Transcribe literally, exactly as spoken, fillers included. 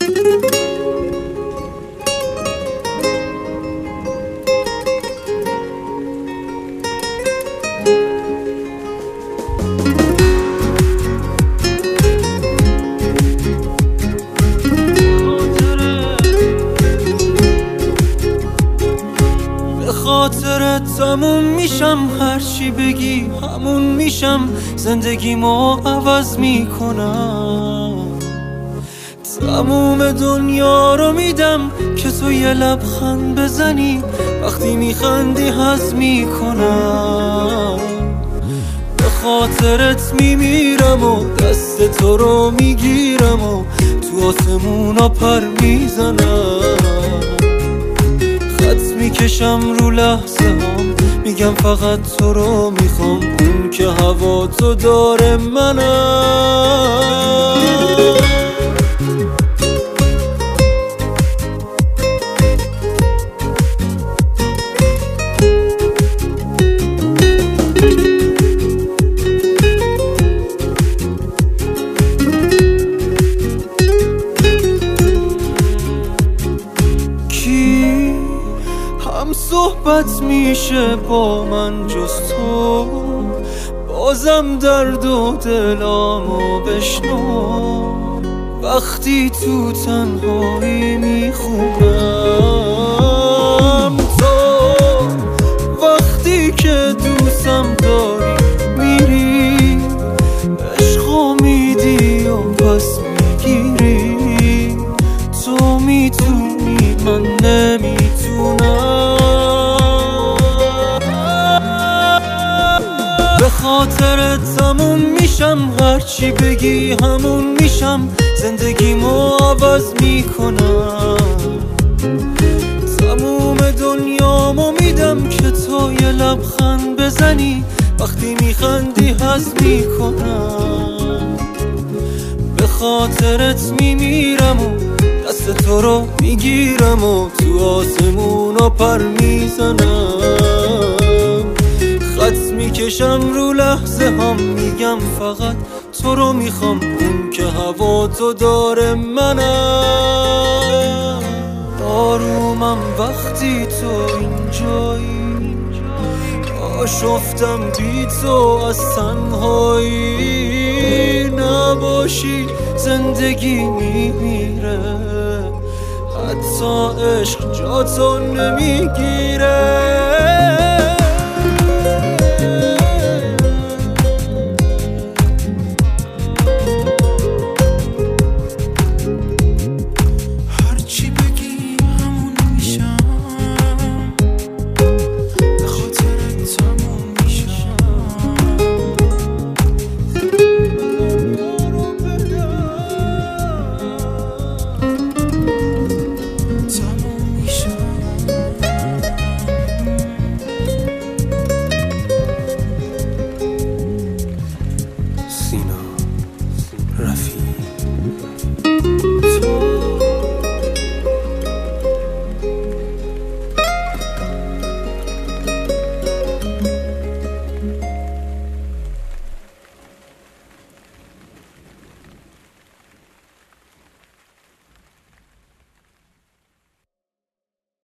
خاطرت تموم میشم، هرچی بگی همون میشم، زندگیمو عوض میکنم. تموم دنیا رو میدم که تو یه لبخند بزنی، وقتی میخندی حس میکنم. به خاطرت میمیرم و دست تو رو میگیرم و تو آسمونا پر میزنم. خط میکشم رو لحظه هم، میگم فقط تو رو میخوام، اون که هوا تو داره منم. هم صحبت میشه با من جز تو، بازم درد و دلامو بشنو. وقتی تو تنهایی میخونم تو، وقتی که دوستم داری میری، عشقو میدی و پس میگیری. تو میتونی من نمیتونم. به خاطرت تموم میشم، هرچی بگی همون میشم، زندگیمو عوض میکنم. تموم دنیامو میدم که تو یه لبخند بزنی، وقتی میخندی حس میکنم. به خاطرت میمیرم و دست تو رو میگیرم و تو آسمونا پر میزنم. خط میکشم رو لحظه هم، میگم فقط تو رو میخوام، اون که هوا تو داره منم. آرومم وقتی تو اینجایی، آشفتم بی تو از تنهایی. نباشی زندگی میمیره، حتی عشق جا تو نمیگیره.